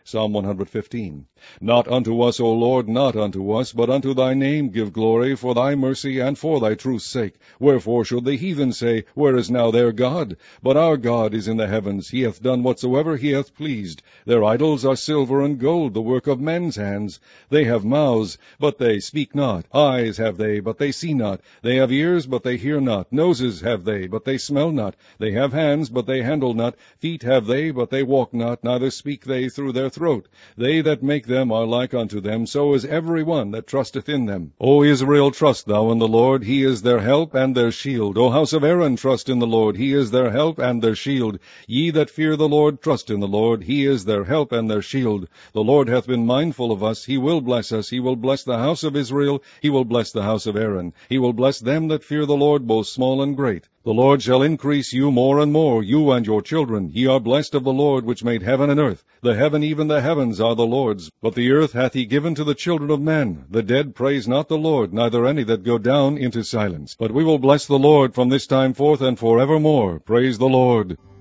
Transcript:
Psalm 115. Not unto us, O Lord, not unto us, but unto thy name give glory, for thy mercy and for thy truth's sake. Wherefore should the heathen say, Where is now their God? But our God is in the heavens. He hath done whatsoever he hath pleased. Their idols are silver and gold, the work of men's hands. They have mouths, but they speak not. Eyes have they, but they see not. They have ears, but they hear not. Noses have they, but they smell not. They have hands, but they handle not. Feet have they, but they walk not, neither speak they through their throat. They that make them are like unto them, so is every one that trusteth in them. O Israel, trust thou in the Lord, he is their help and their shield. O house of Aaron, trust in the Lord, he is their help and their shield. Ye that fear the Lord, trust in the Lord, he is their help and their shield. The Lord hath been mindful of us, he will bless us. He will bless the house of Israel, he will bless the house of Aaron. He will bless them that fear the Lord, both small and great. The Lord shall increase you more and more, you and your children. Ye are blessed of the Lord, which made heaven and earth. The heaven, even the heavens, are the Lord's, but the earth hath he given to the children of men. The dead praise not the Lord, neither any that go down into silence. But we will bless the Lord from this time forth and forevermore. Praise the Lord.